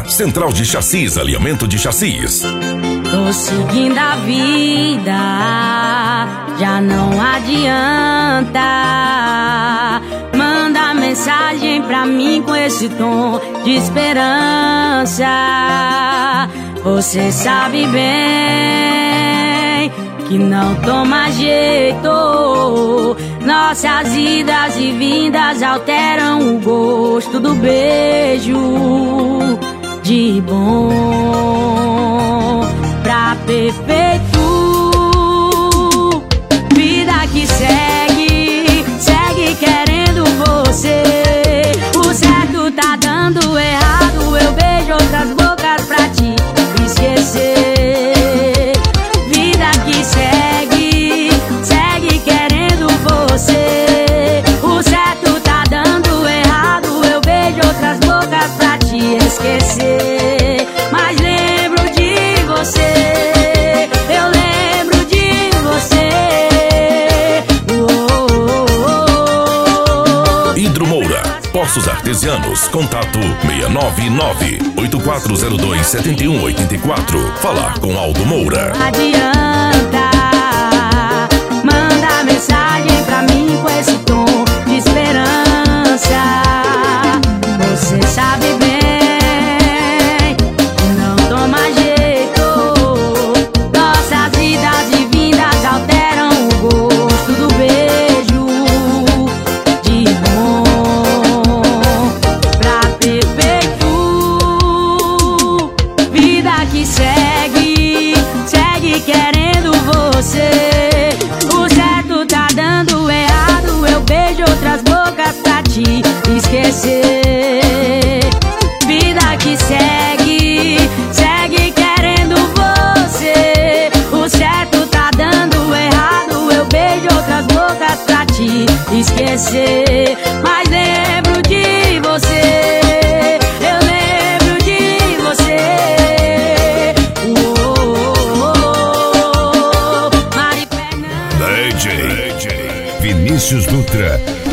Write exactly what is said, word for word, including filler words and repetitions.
Central de Chassis, alinhamento de chassis. Tô seguindo a vida, já não adianta. Manda mensagem pra mim com esse tom de esperança. Você sabe bem que não toma jeito. Nossas idas e vindas alteram o gosto do beijo. De bom pra perfeito, vida que segue, segue querendo você. O certo tá dando errado, eu beijo outras bocas pra te esquecer. Vida que segue, segue querendo você. O certo tá dando errado, eu beijo outras bocas pra te esquecer. Mas lembro de você, eu lembro de você. Oh, oh, oh. Hidromoura, Poços Artesianos, contato seis nove nove, oito quatro zero dois, sete um oito quatro. Falar com Aldo Moura. Adianta, manda mensagem pra mim com esse tom de esperança. Você sabe bem que não toma jeito. Nossas idas e vindas alteram o gosto do beijo. De bom pra perfeito, vida que segue, segue querendo você. O certo tá dando errado, eu beijo outras bocas pra te esquecer. Vida que segue, segue querendo você. O certo tá dando errado, eu beijo outras bocas pra te esquecer. Mas lembro de você, eu lembro de você. Oh, oh, oh, oh. Mari Fernandes. D J Vinícius Dutra.